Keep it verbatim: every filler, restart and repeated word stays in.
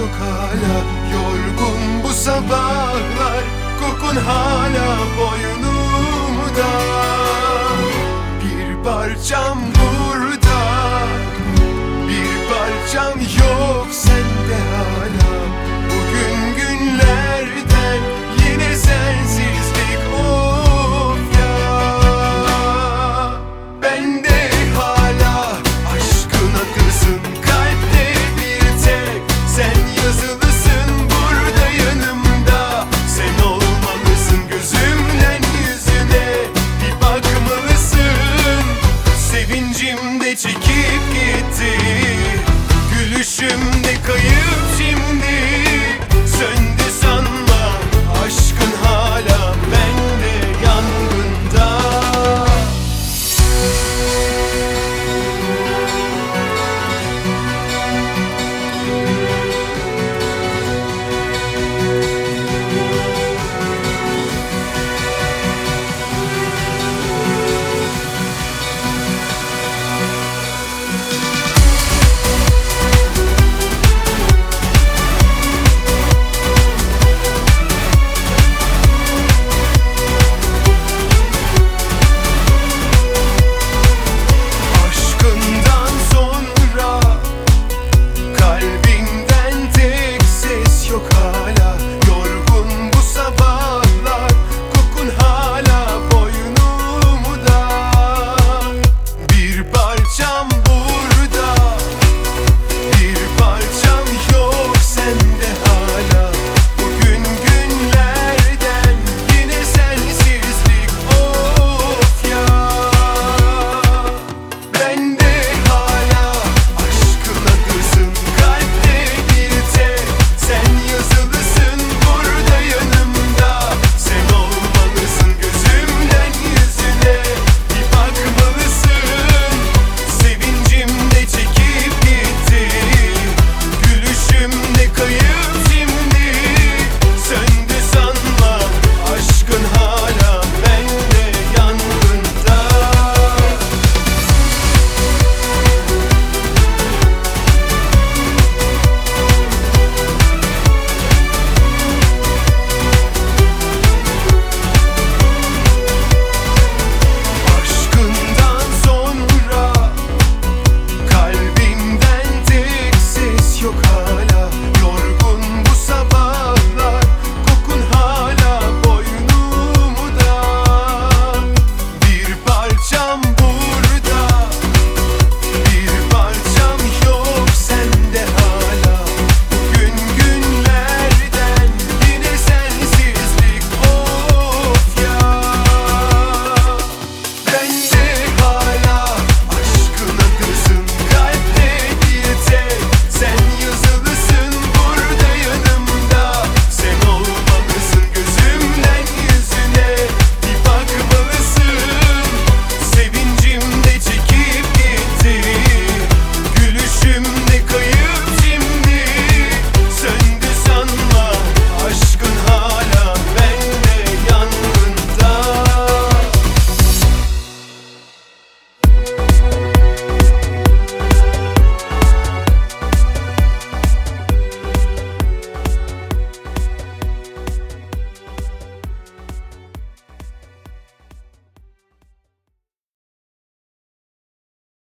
yok hala. Yorgun bu sabahlar, kokun hala boynumda. Bir parçam burada, bir parçam yok sende hala. Bugün günlerden yine sensizlik, of ya. Bende hala aşkın akılsın, kalpte bir tek sen yazılısın burada yanımda. Sen olmalısın, gözümden yüzüne bir bakmalısın. Sevincim de çekip gitti, gülüşüm de kayıp şimdi. Sön